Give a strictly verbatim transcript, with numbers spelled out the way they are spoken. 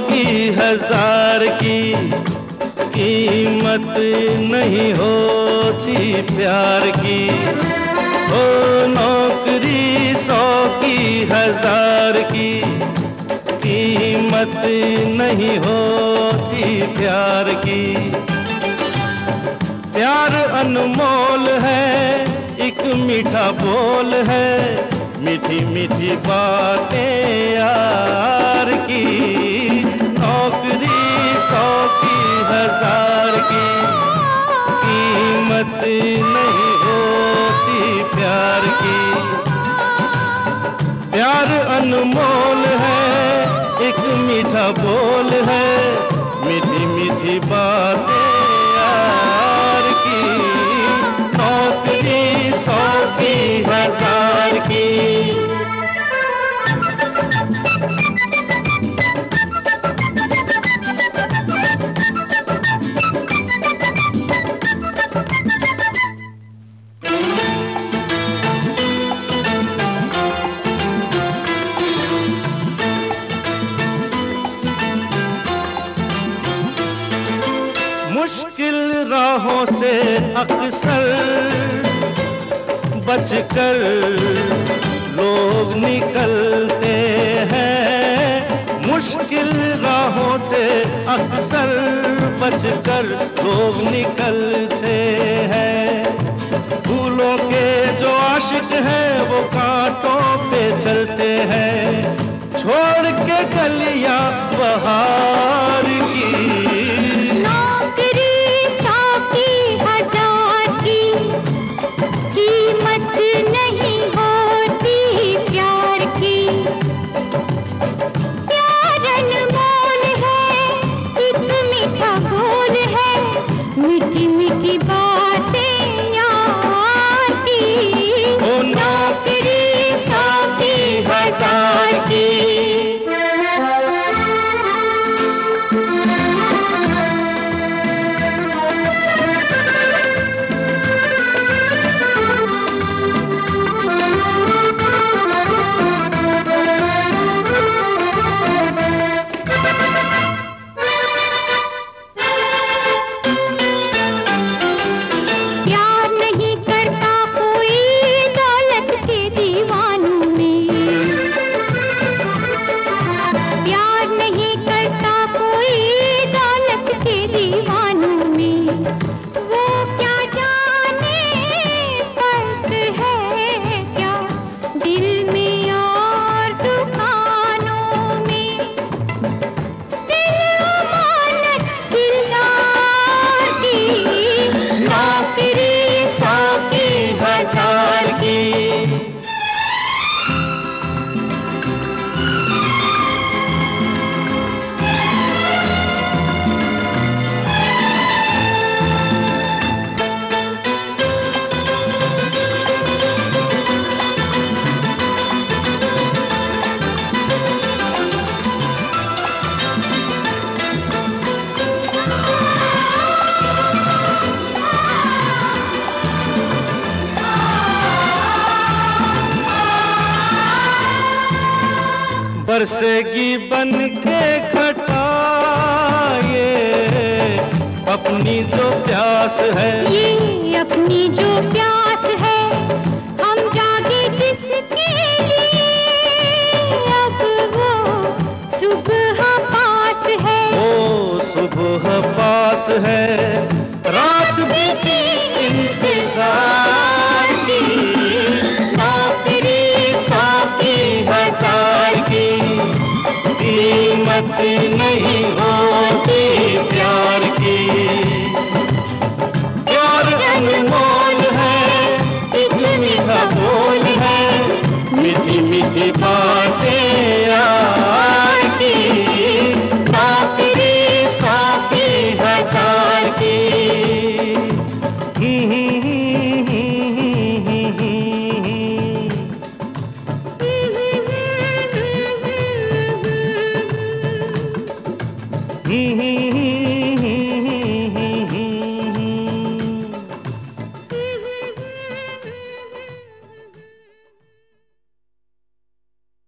की हजार की कीमत नहीं होती प्यार की। ओ नौकरी सौ की हजार की कीमत नहीं होती प्यार की। प्यार अनमोल है, एक मीठा बोल है, मीठी मीठी बातें यार की। नौकरी सौ की हजार की कीमत नहीं होती प्यार की। प्यार अनमोल है, एक मीठा बोल है, मीठी मीठी बातें यार की। नौकरी सौ की हजार की। मुश्किल राहों से अक्सर बचकर लोग निकलते हैं। मुश्किल राहों से अक्सर बचकर लोग निकलते हैं। फूलों के जो आशिक हैं वो कांटों पे चलते हैं, छोड़ के गलियां बहार की। मीठी मीठी बातें यार की। ओ नौकरी सौ की हजार की। बरसेगी बन के घटा ये अपनी जो प्यास है, ये अपनी जो प्यास है। हम जागे जिसके लिए अब वो सुबह पास है। ओ सुबह पास है, रात बीती इंतजार की। नौकरी सौ की हजार की कीमत नहीं होती प्यार की। प्यार अनमोल है, एक मीठा बोल है, मीठी मीठी बातें यार की। नौकरी सौ की हजार की। Mm-hmm.